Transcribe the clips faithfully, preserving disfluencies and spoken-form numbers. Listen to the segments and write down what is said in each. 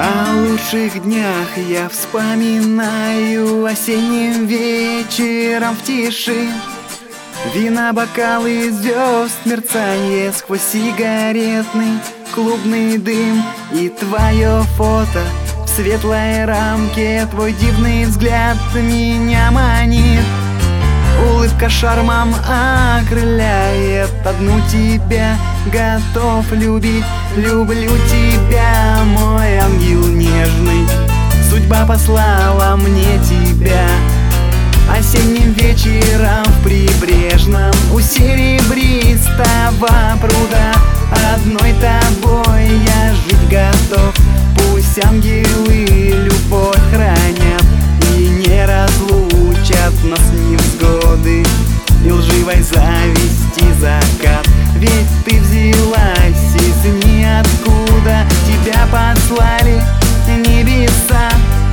О лучших днях я вспоминаю осенним вечером в тиши. Вина, бокалы, звезд, мерцание сквозь сигаретный клубный дым. И твое фото в светлой рамке, твой дивный взгляд меня манит. Улыбка шармом окрыляет, одну тебя готов любить. Люблю тебя, мой ангел нежный, судьба послала мне тебя. Осенним вечером в прибрежном у серебристого пруда одной тобой я жить готов. Пусть ангелы любовь хранят и не разлучат нас невзгоды и лживой зависти закат. Ведь ты взялась из ниоткуда, тебя послали небеса.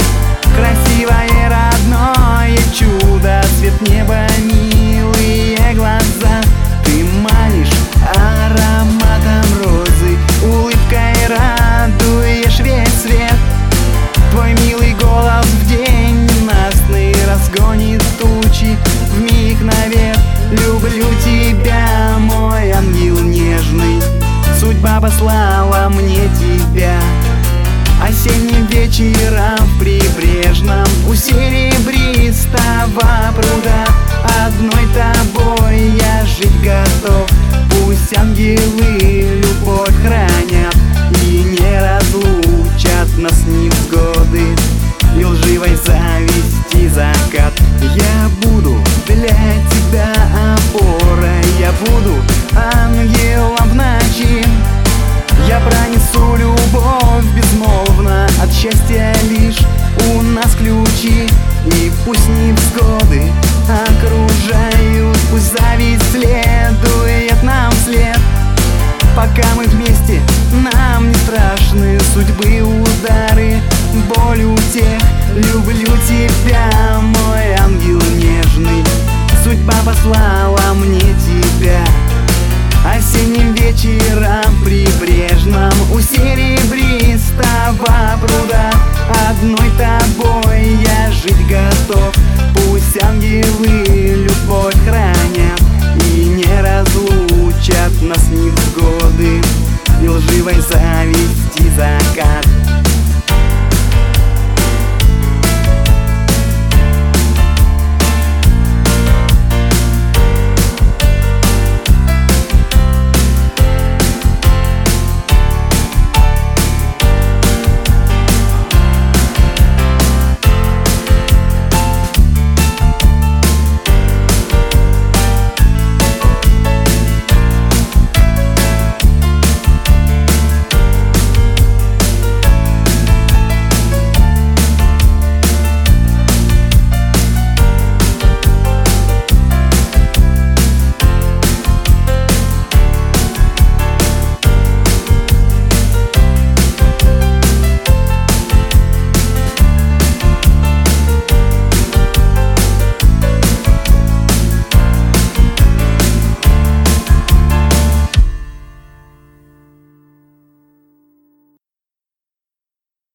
Красивое родное чудо, цвет неба, милые глаза. Ты манишь ароматом розы, улыбкой радуешь весь свет. Твой милый голос в день ненастный разгонит тучи вмиг навек. Люблю тебя, мой ангел нежный, судьба послала мне тебя. Осенним вечером в прибрежном у серебристого пруда одной тобой я жить готов. Пусть ангелы любовь хранят и не разлучат нас невзгоды и лживой зависти закат. Я буду для тебя опорой, я буду ангелом в ночи. Я пронесу любовь безмолвно, от счастья лишь у нас ключи. И пусть невзгоды окружают, пусть зависть следует нам вслед. Пока мы вместе, нам не страшны судьбы удары, боль утех. Люблю тебя, мой ангел нежный, судьба послала мне тебя. Осенним вечером в прибрежном